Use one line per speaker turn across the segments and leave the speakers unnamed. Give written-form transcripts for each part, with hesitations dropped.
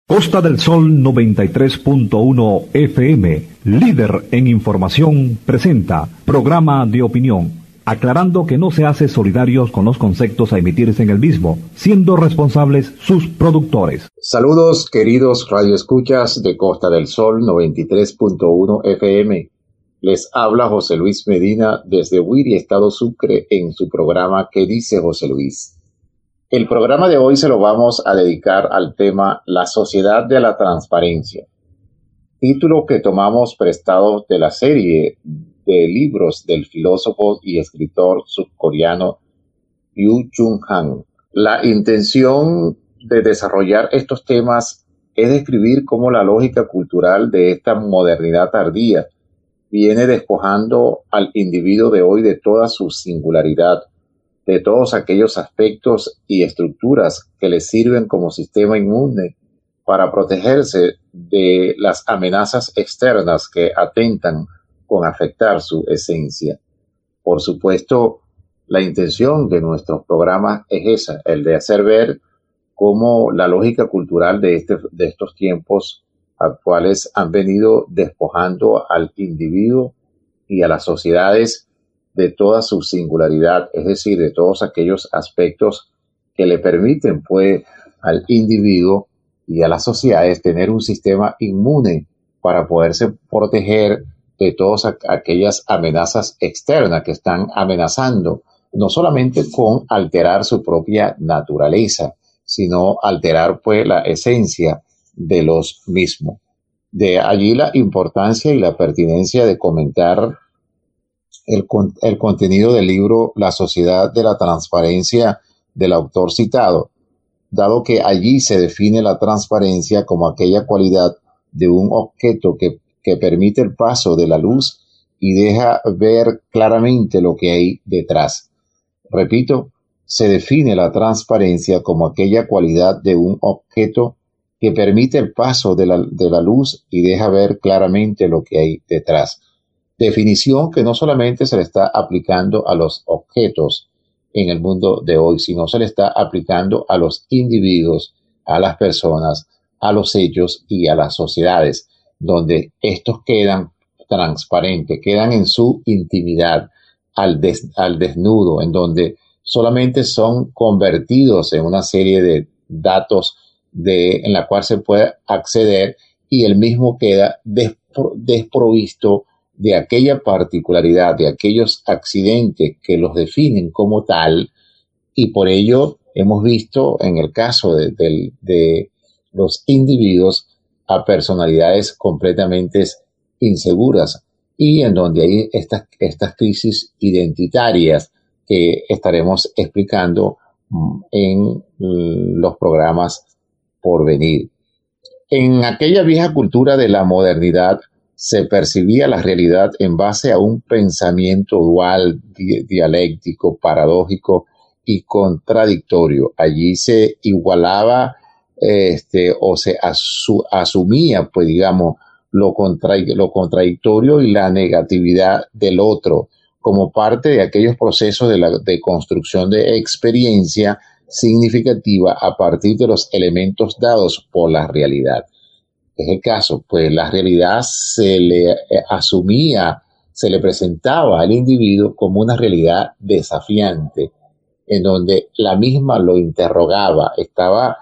Costa del Sol 93.1 FM, líder en información, presenta programa de opinión, aclarando que no se hace solidarios con los conceptos a emitirse en el mismo, siendo responsables sus productores.
Saludos, queridos radioescuchas de Costa del Sol 93.1 FM. Les habla José Luis Medina desde Huiri, Estado Sucre, en su programa ¿Qué dice José Luis? El programa de hoy se lo vamos a dedicar al tema La sociedad de la transparencia, título que tomamos prestado de la serie de libros del filósofo y escritor surcoreano Yu Chung Han. La intención de desarrollar estos temas es describir cómo la lógica cultural de esta modernidad tardía viene despojando al individuo de hoy de toda su singularidad, de todos aquellos aspectos y estructuras que le sirven como sistema inmune para protegerse de las amenazas externas que atentan con afectar su esencia. Por supuesto, la intención de nuestros programas es esa, el de hacer ver cómo la lógica cultural de estos tiempos actuales han venido despojando al individuo y a las sociedades de toda su singularidad, es decir, de todos aquellos aspectos que le permiten, pues, al individuo y a las sociedades tener un sistema inmune para poderse proteger de todas aquellas amenazas externas que están amenazando, no solamente con alterar su propia naturaleza, sino alterar, pues, la esencia de los mismos. De allí la importancia y la pertinencia de comentar el contenido del libro La sociedad de la transparencia del autor citado, dado que allí se define la transparencia como aquella cualidad de un objeto que permite el paso de la luz y deja ver claramente lo que hay detrás. Repito, se define la transparencia como aquella cualidad de un objeto que permite el paso de la luz y deja ver claramente lo que hay detrás. Definición que no solamente se le está aplicando a los objetos en el mundo de hoy, sino se le está aplicando a los individuos, a las personas, a los hechos y a las sociedades, donde estos quedan transparentes, quedan en su intimidad, al desnudo, en donde solamente son convertidos en una serie de datos en la cual se puede acceder y el mismo queda desprovisto de aquella particularidad, de aquellos accidentes que los definen como tal, y por ello hemos visto en el caso de los individuos a personalidades completamente inseguras y en donde hay estas crisis identitarias que estaremos explicando en los programas por venir. En aquella vieja cultura de la modernidad se percibía la realidad en base a un pensamiento dual, dialéctico, paradójico y contradictorio. Allí se igualaba o se asumía, pues digamos, lo contradictorio y la negatividad del otro como parte de aquellos procesos de construcción de experiencia significativa a partir de los elementos dados por la realidad. Es el caso, pues la realidad se le asumía, se le presentaba al individuo como una realidad desafiante, en donde la misma lo interrogaba, estaba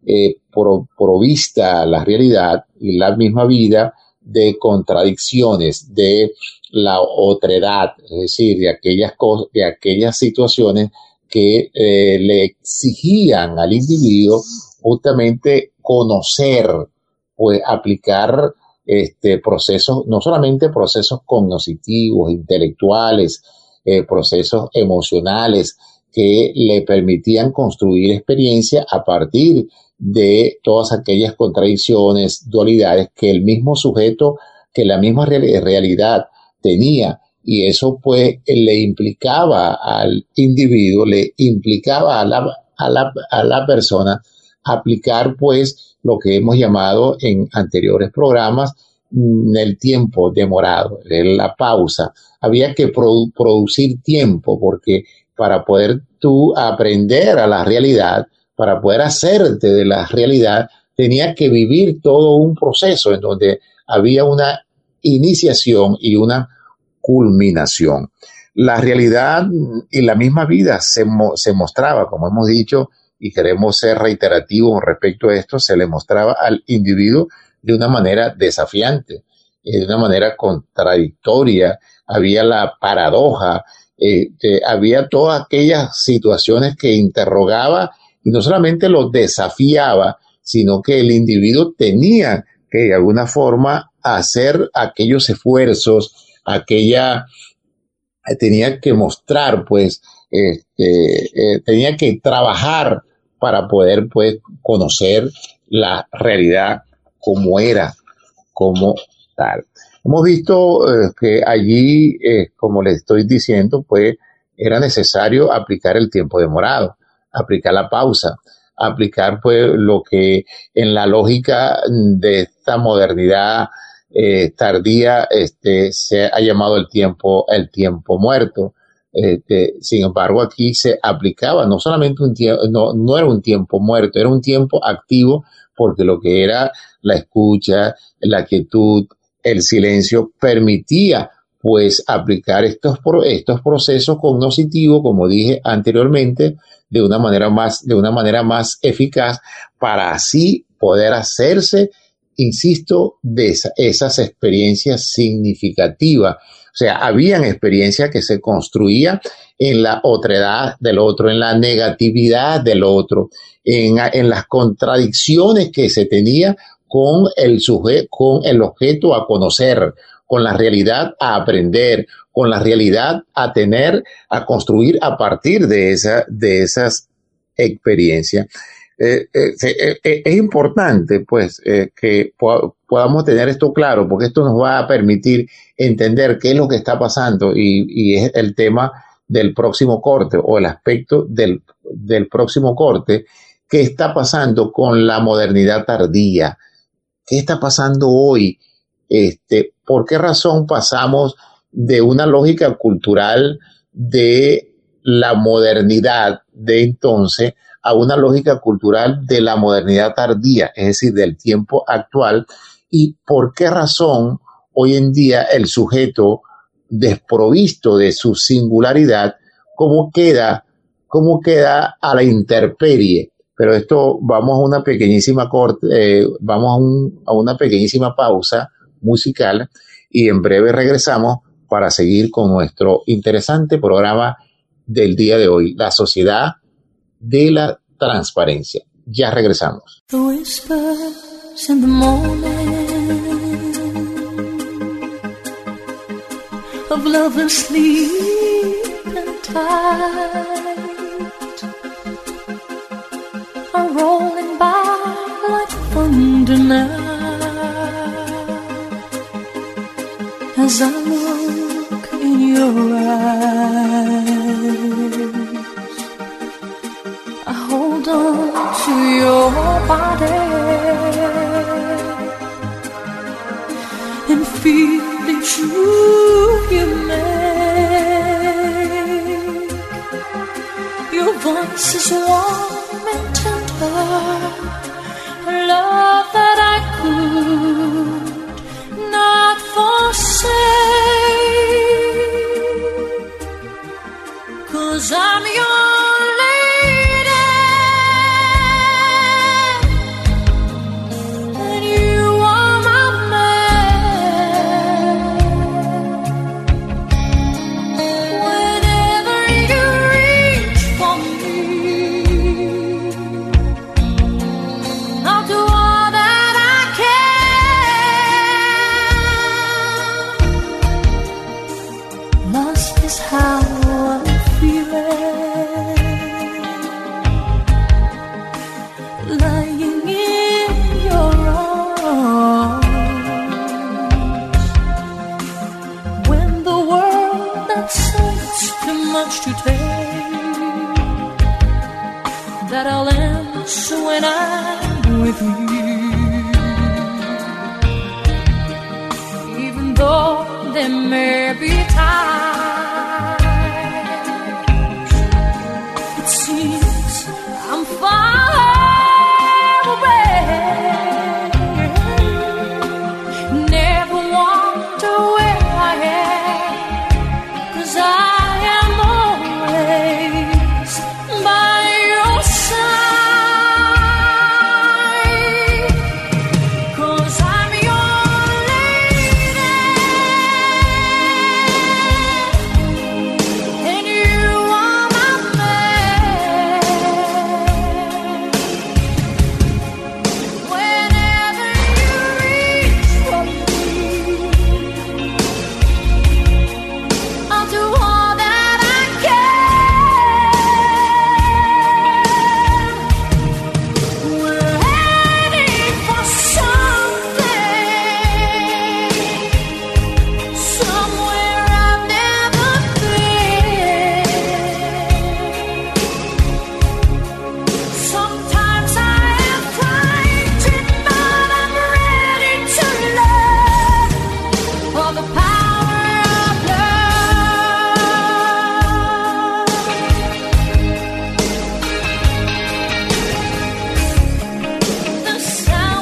provista la realidad y la misma vida de contradicciones, de la otredad, es decir, de aquellas situaciones que le exigían al individuo justamente conocer, pues aplicar procesos, no solamente procesos cognitivos, intelectuales, procesos emocionales que le permitían construir experiencia a partir de todas aquellas contradicciones, dualidades que el mismo sujeto, que la misma realidad tenía, y eso pues le implicaba al individuo, le implicaba a la persona aplicar pues lo que hemos llamado en anteriores programas el tiempo demorado, la pausa. Había que producir tiempo porque para poder tú aprender a la realidad, para poder hacerte de la realidad, tenía que vivir todo un proceso en donde había una iniciación y una culminación. La realidad y la misma vida se mostraba, como hemos dicho, y queremos ser reiterativos respecto a esto, se le mostraba al individuo de una manera desafiante, de una manera contradictoria. Había la paradoja, había todas aquellas situaciones que interrogaba y no solamente lo desafiaba, sino que el individuo tenía que de alguna forma hacer aquellos esfuerzos, tenía que mostrar, pues, tenía que trabajar para poder, pues, conocer la realidad como era, como tal. Hemos visto que allí, como les estoy diciendo, pues, era necesario aplicar el tiempo demorado, aplicar la pausa, aplicar, pues, lo que en la lógica de esta modernidad tardía se ha llamado el tiempo muerto. Sin embargo, aquí se aplicaba no solamente un tiempo, no era un tiempo muerto, era un tiempo activo, porque lo que era la escucha, la quietud, el silencio permitía, pues, aplicar estos procesos cognitivos, como dije anteriormente, de una manera más eficaz, para así poder hacerse, insisto, de esas experiencias significativas. O sea, habían experiencias que se construían en la otredad del otro, en la negatividad del otro, en las contradicciones que se tenía con el objeto a conocer, con la realidad a aprender, con la realidad a construir a partir de esas experiencias. Es importante, pues, que podamos tener esto claro, porque esto nos va a permitir entender qué es lo que está pasando y es el tema del próximo corte, o el aspecto del próximo corte. ¿Qué está pasando con la modernidad tardía? ¿Qué está pasando hoy? ¿Por qué razón pasamos de una lógica cultural de la modernidad de entonces a una lógica cultural de la modernidad tardía, es decir, del tiempo actual? ¿Y por qué razón hoy en día el sujeto, desprovisto de su singularidad, cómo queda a la intemperie? Pero esto, vamos a una pequeñísima a una pequeñísima pausa musical y en breve regresamos para seguir con nuestro interesante programa del día de hoy, la sociedad de la transparencia. Ya regresamos.
The whispers in the morning of love and sleep and tide are rolling by like thunder now as I look in your eyes. I hold on to your body and feel it true you make. Your voice is warm and tender, a love that I could not forsake, 'cause I'm your lady and you are my man. Whenever you reach for me,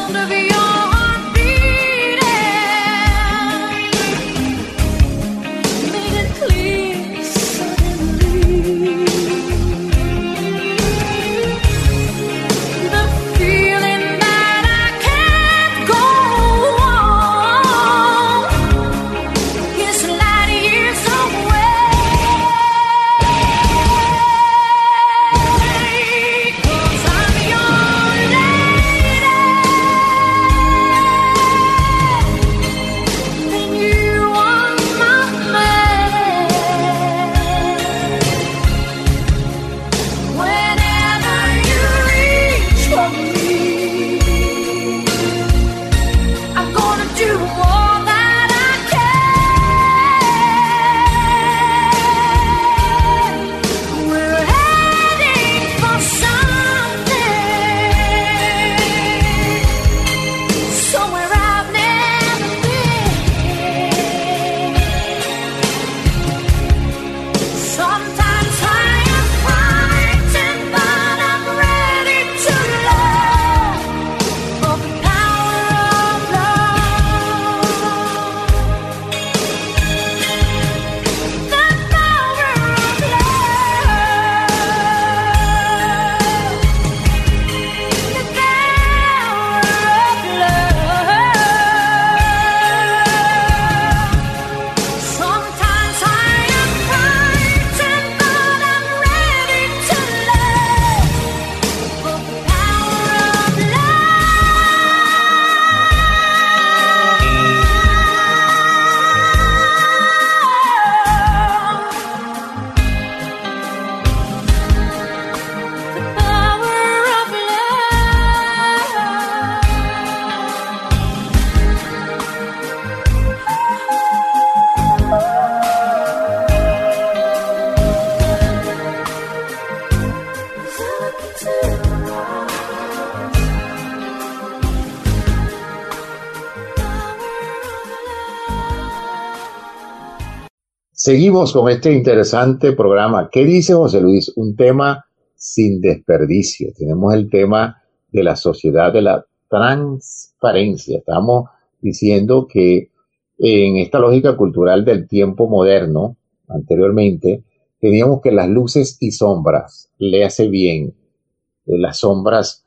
Seguimos con este interesante programa. ¿Qué dice José Luis? Un tema sin desperdicio. Tenemos el tema de la sociedad de la transparencia. Estamos diciendo que en esta lógica cultural del tiempo moderno, anteriormente, teníamos que las luces y sombras, le hace bien, las sombras,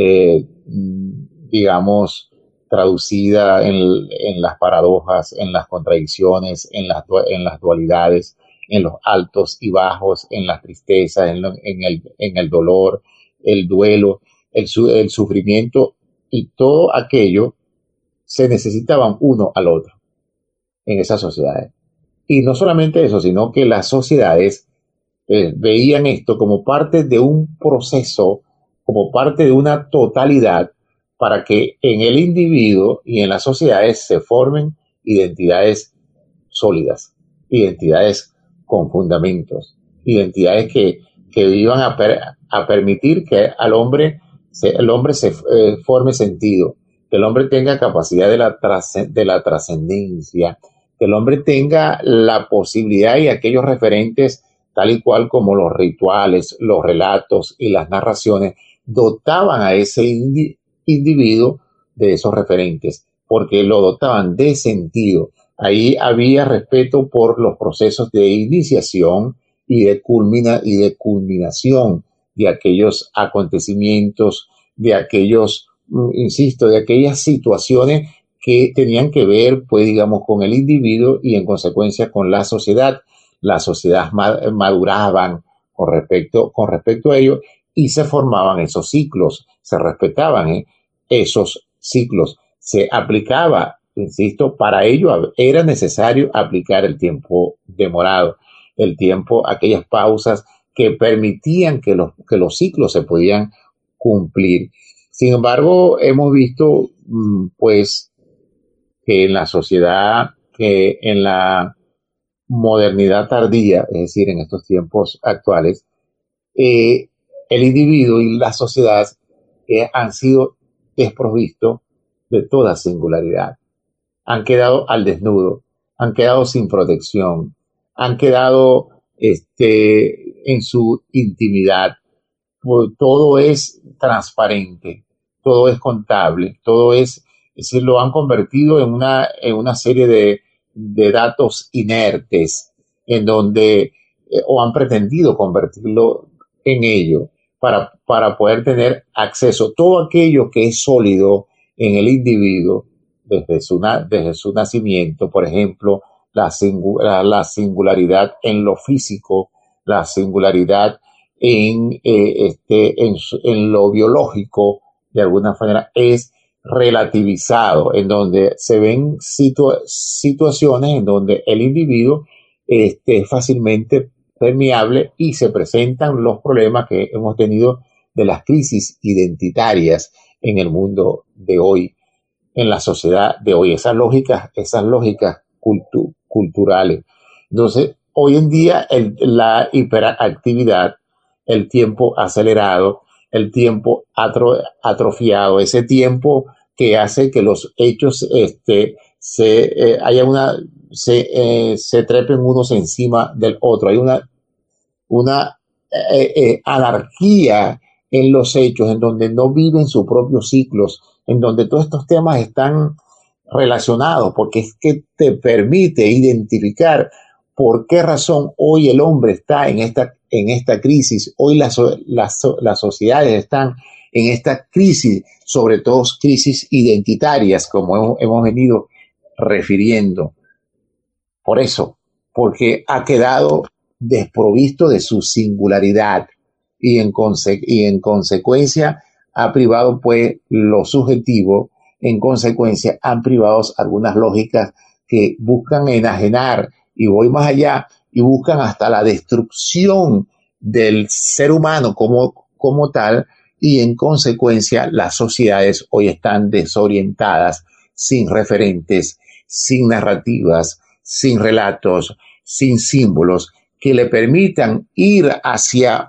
digamos, traducida en las paradojas, en las contradicciones, en las dualidades, en los altos y bajos, en las tristezas, en el dolor, el duelo, el sufrimiento, y todo aquello se necesitaban uno al otro en esas sociedades. Y no solamente eso, sino que las sociedades veían esto como parte de un proceso, como parte de una totalidad, para que en el individuo y en las sociedades se formen identidades sólidas, identidades con fundamentos, identidades que iban a permitir que el hombre se forme sentido, que el hombre tenga capacidad de la trascendencia, que el hombre tenga la posibilidad y aquellos referentes tal y cual como los rituales, los relatos y las narraciones dotaban a ese individuo de esos referentes, porque lo dotaban de sentido. Ahí había respeto por los procesos de iniciación y de culminación de aquellos acontecimientos, de aquellos, insisto, de aquellas situaciones que tenían que ver, pues, digamos, con el individuo y en consecuencia con la sociedad. Las sociedades maduraban con respecto a ello y se formaban esos ciclos, se respetaban esos ciclos, se aplicaba, insisto, para ello era necesario aplicar el tiempo demorado, el tiempo, aquellas pausas que permitían que los ciclos se podían cumplir. Sin embargo, hemos visto, pues, que en la sociedad, que en la modernidad tardía, es decir, en estos tiempos actuales, el individuo y la sociedad han sido desprovistos de toda singularidad. Han quedado al desnudo, han quedado sin protección, han quedado en su intimidad. Todo es transparente, todo es contable, todo es decir, lo han convertido en una serie de datos inertes, en donde, o han pretendido convertirlo en ello, para poder tener acceso a todo aquello que es sólido en el individuo desde su nacimiento, por ejemplo, la singularidad en lo físico, la singularidad en lo biológico, de alguna manera es relativizado, en donde se ven situaciones en donde el individuo es fácilmente permeable y se presentan los problemas que hemos tenido de las crisis identitarias en el mundo de hoy, en la sociedad de hoy, esas lógicas culturales. Entonces, hoy en día la hiperactividad, el tiempo acelerado, el tiempo atrofiado, ese tiempo que hace que los hechos se trepen unos encima del otro. Hay una anarquía en los hechos, en donde no viven sus propios ciclos, en donde todos estos temas están relacionados, porque es que te permite identificar por qué razón hoy el hombre está en esta crisis, hoy las sociedades están en esta crisis, sobre todo crisis identitarias, como hemos venido refiriendo. Por eso, porque ha quedado desprovisto de su singularidad y en consecuencia ha privado pues lo subjetivo, en consecuencia han privado algunas lógicas que buscan enajenar, y voy más allá, y buscan hasta la destrucción del ser humano como tal, y en consecuencia las sociedades hoy están desorientadas, sin referentes, sin narrativas, sin relatos, sin símbolos que le permitan ir hacia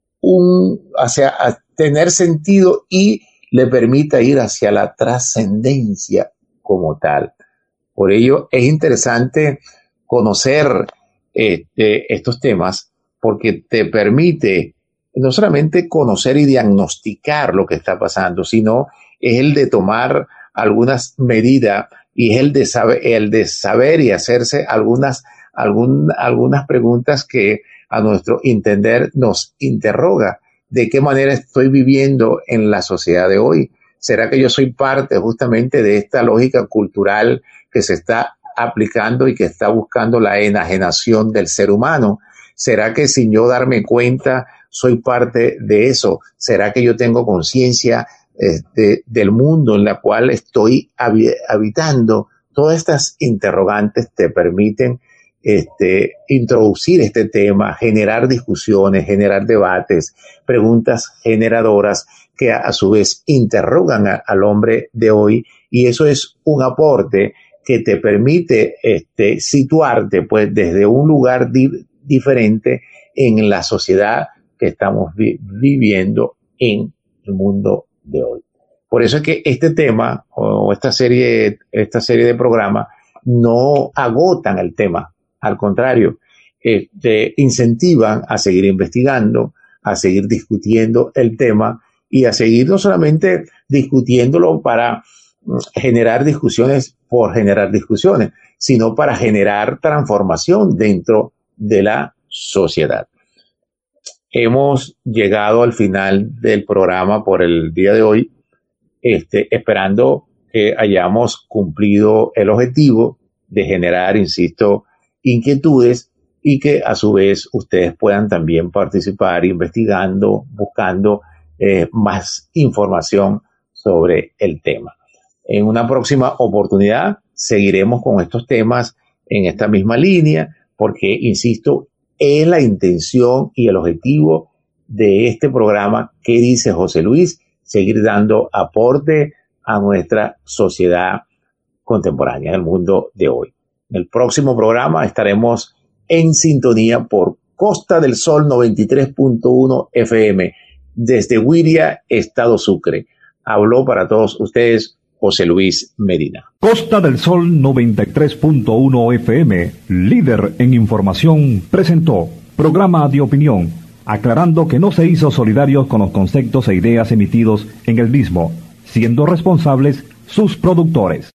tener sentido y le permita ir hacia la trascendencia como tal. Por ello es interesante conocer estos temas, porque te permite no solamente conocer y diagnosticar lo que está pasando, sino es el de tomar algunas medidas y es el de saber y hacerse algunas preguntas que a nuestro entender nos interroga. ¿De qué manera estoy viviendo en la sociedad de hoy? ¿Será que yo soy parte justamente de esta lógica cultural que se está aplicando y que está buscando la enajenación del ser humano? ¿Será que sin yo darme cuenta soy parte de eso? ¿Será que yo tengo conciencia del mundo en la cual estoy habitando? Todas estas interrogantes te permiten introducir este tema, generar discusiones, generar debates, preguntas generadoras que a su vez interrogan al hombre de hoy, y eso es un aporte que te permite situarte pues desde un lugar diferente en la sociedad que estamos viviendo en el mundo de hoy. Por eso es que este tema o esta serie de programas no agotan el tema, al contrario, te incentivan a seguir investigando, a seguir discutiendo el tema y a seguir no solamente discutiéndolo para generar discusiones por generar discusiones, sino para generar transformación dentro de la sociedad. Hemos llegado al final del programa por el día de hoy, esperando que hayamos cumplido el objetivo de generar, insisto, inquietudes y que a su vez ustedes puedan también participar investigando, buscando más información sobre el tema. En una próxima oportunidad seguiremos con estos temas en esta misma línea, porque, insisto, es la intención y el objetivo de este programa que dice José Luis, seguir dando aporte a nuestra sociedad contemporánea, en el mundo de hoy. En el próximo programa estaremos en sintonía por Costa del Sol 93.1 FM desde Wiria, Estado Sucre. Habló para todos ustedes José Luis Medina.
Costa del Sol 93.1 FM, líder en información, presentó programa de opinión, aclarando que no se hizo solidarios con los conceptos e ideas emitidos en el mismo, siendo responsables sus productores.